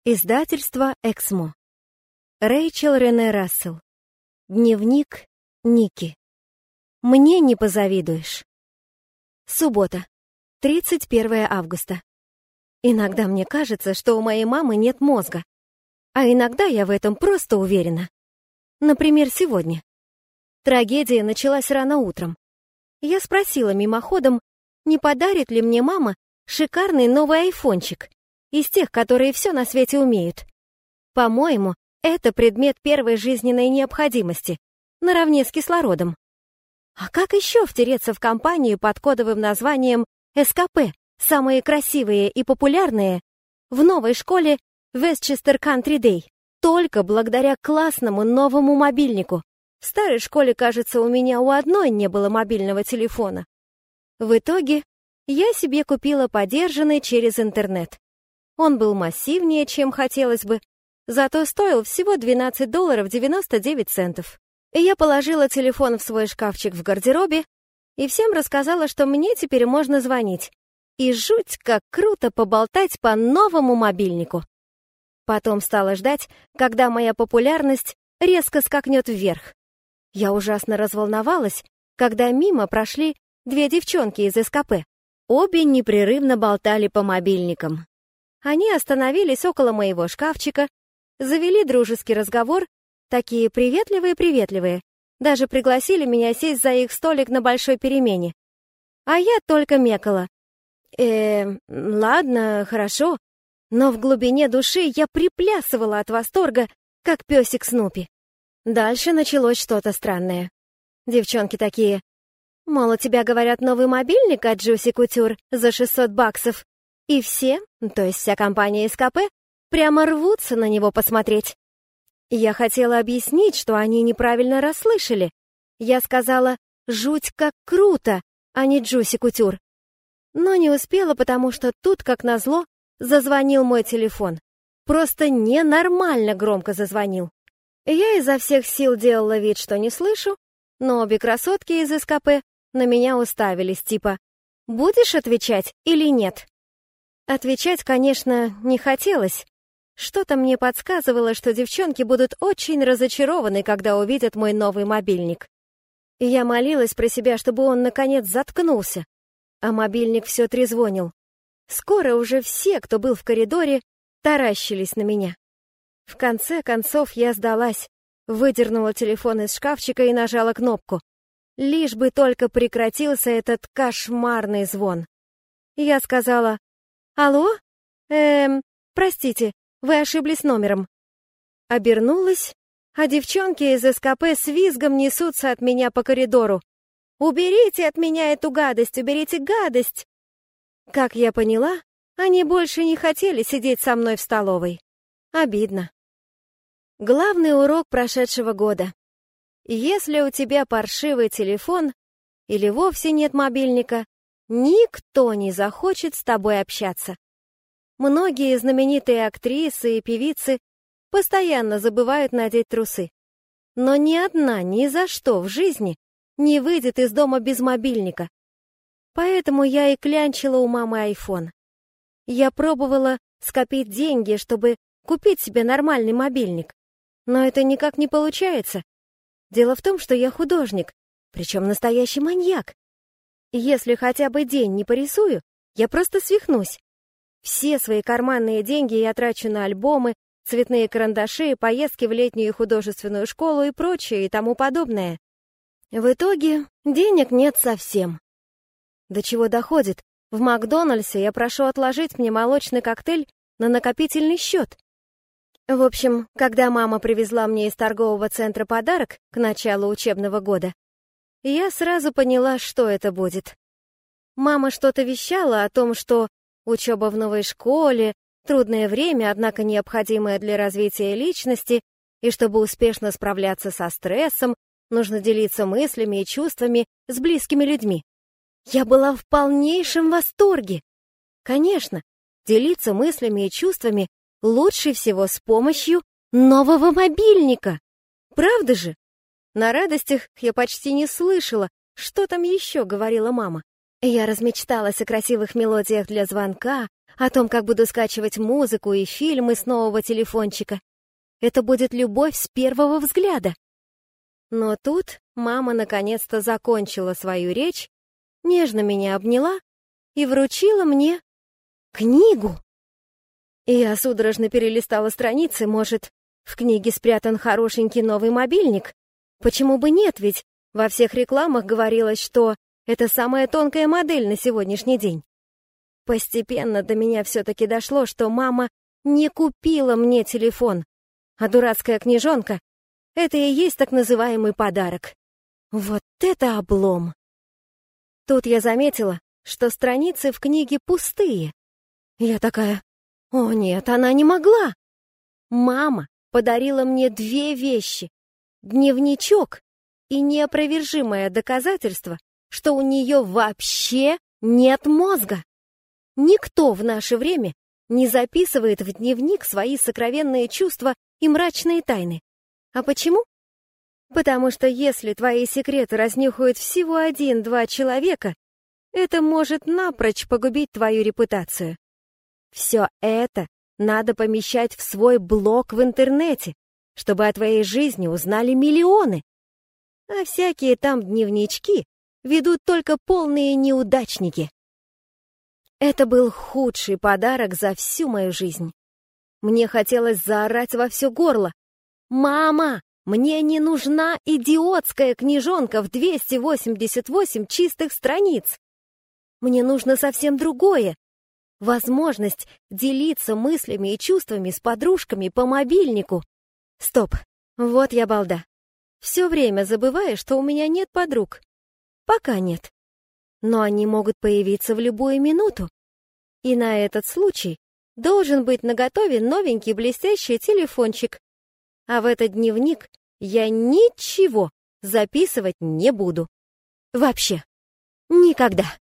Издательство «Эксмо». Рэйчел Рене Рассел. Дневник Ники. Мне не позавидуешь. Суббота, 31 августа. Иногда мне кажется, что у моей мамы нет мозга, а иногда я в этом просто уверена. Например, сегодня. Трагедия началась рано утром. Я спросила мимоходом, не подарит ли мне мама шикарный новый айфончик из тех, которые все на свете умеют. По-моему, это предмет первой жизненной необходимости, наравне с кислородом. А как еще втереться в компанию под кодовым названием СКП, самые красивые и популярные, в новой школе Westchester Country Day, только благодаря классному новому мобильнику? В старой школе, кажется, у меня у одной не было мобильного телефона. В итоге я себе купила подержанный через интернет. Он был массивнее, чем хотелось бы, зато стоил всего $12.99. И я положила телефон в свой шкафчик в гардеробе и всем рассказала, что мне теперь можно звонить. И жуть, как круто поболтать по новому мобильнику. Потом стала ждать, когда моя популярность резко скакнет вверх. Я ужасно разволновалась, когда мимо прошли две девчонки из СКП. Обе непрерывно болтали по мобильникам. Они остановились около моего шкафчика, завели дружеский разговор, такие приветливые-приветливые, даже пригласили меня сесть за их столик на большой перемене. А я только мекала. Ладно, хорошо, но в глубине души я приплясывала от восторга, как песик Снупи. Дальше началось что-то странное. Девчонки такие: мол, у тебя, говорят, новый мобильник от Juicy Couture за $600. И все, то есть вся компания СКП, прямо рвутся на него посмотреть. Я хотела объяснить, что они неправильно расслышали. Я сказала «жуть как круто», а не Juicy Couture. Но не успела, потому что тут, как назло, зазвонил мой телефон. Просто ненормально громко зазвонил. Я изо всех сил делала вид, что не слышу, но обе красотки из СКП на меня уставились, типа «будешь отвечать или нет?». Отвечать, конечно, не хотелось. Что-то мне подсказывало, что девчонки будут очень разочарованы, когда увидят мой новый мобильник. И я молилась про себя, чтобы он, наконец, заткнулся. А мобильник все трезвонил. Скоро уже все, кто был в коридоре, таращились на меня. В конце концов я сдалась, выдернула телефон из шкафчика и нажала кнопку. Лишь бы только прекратился этот кошмарный звон. Я сказала: «Алло? Простите, вы ошиблись номером». Обернулась, а девчонки из СКП с визгом несутся от меня по коридору. «Уберите от меня эту гадость, уберите гадость!» Как я поняла, они больше не хотели сидеть со мной в столовой. Обидно. Главный урок прошедшего года. Если у тебя паршивый телефон или вовсе нет мобильника, никто не захочет с тобой общаться. Многие знаменитые актрисы и певицы постоянно забывают надеть трусы. Но ни одна ни за что в жизни не выйдет из дома без мобильника. Поэтому я и клянчила у мамы айфон. Я пробовала скопить деньги, чтобы купить себе нормальный мобильник. Но это никак не получается. Дело в том, что я художник, причем настоящий маньяк. Если хотя бы день не порисую, я просто свихнусь. Все свои карманные деньги я трачу на альбомы, цветные карандаши, поездки в летнюю художественную школу и прочее и тому подобное. В итоге денег нет совсем. До чего доходит? В Макдональдсе я прошу отложить мне молочный коктейль на накопительный счет. В общем, когда мама привезла мне из торгового центра подарок к началу учебного года, я сразу поняла, что это будет. Мама что-то вещала о том, что учеба в новой школе, трудное время, однако необходимое для развития личности, и чтобы успешно справляться со стрессом, нужно делиться мыслями и чувствами с близкими людьми. Я была в полнейшем восторге. Конечно, делиться мыслями и чувствами лучше всего с помощью нового мобильника. Правда же? На радостях я почти не слышала, что там еще говорила мама. Я размечталась о красивых мелодиях для звонка, о том, как буду скачивать музыку и фильмы с нового телефончика. Это будет любовь с первого взгляда. Но тут мама наконец-то закончила свою речь, нежно меня обняла и вручила мне книгу. И я судорожно перелистала страницы, может, в книге спрятан хорошенький новый мобильник? Почему бы нет, ведь во всех рекламах говорилось, что это самая тонкая модель на сегодняшний день. Постепенно до меня все-таки дошло, что мама не купила мне телефон, а дурацкая книжонка — это и есть так называемый подарок. Вот это облом! Тут я заметила, что страницы в книге пустые. Я такая: «О нет, она не могла!» Мама подарила мне 2 вещи — дневничок и неопровержимое доказательство, что у нее вообще нет мозга. Никто в наше время не записывает в дневник свои сокровенные чувства и мрачные тайны. А почему? Потому что если твои секреты разнюхают всего 1-2 человека, это может напрочь погубить твою репутацию. Все это надо помещать в свой блог в интернете, чтобы о твоей жизни узнали миллионы. А всякие там дневнички ведут только полные неудачники. Это был худший подарок за всю мою жизнь. Мне хотелось заорать во все горло: «Мама, мне не нужна идиотская книжонка в 288 чистых страниц! Мне нужно совсем другое. Возможность делиться мыслями и чувствами с подружками по мобильнику. Стоп, вот я балда. Все время забываю, что у меня нет подруг. Пока нет. Но они могут появиться в любую минуту. И на этот случай должен быть наготове новенький блестящий телефончик. А в этот дневник я ничего записывать не буду. Вообще. Никогда.